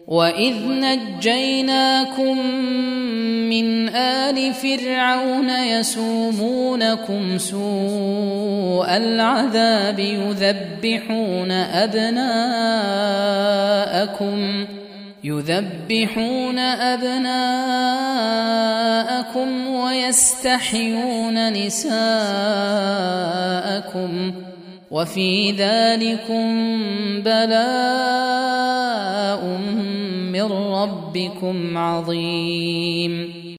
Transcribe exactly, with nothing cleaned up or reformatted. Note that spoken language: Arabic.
وإذ نجيناكم من آل فرعون يسومونكم سوء العذاب يذبحون أبناءكم يذبحون أبناءكم ويستحيون نساءكم وفي ذلكم بلاء من ربكم عظيم.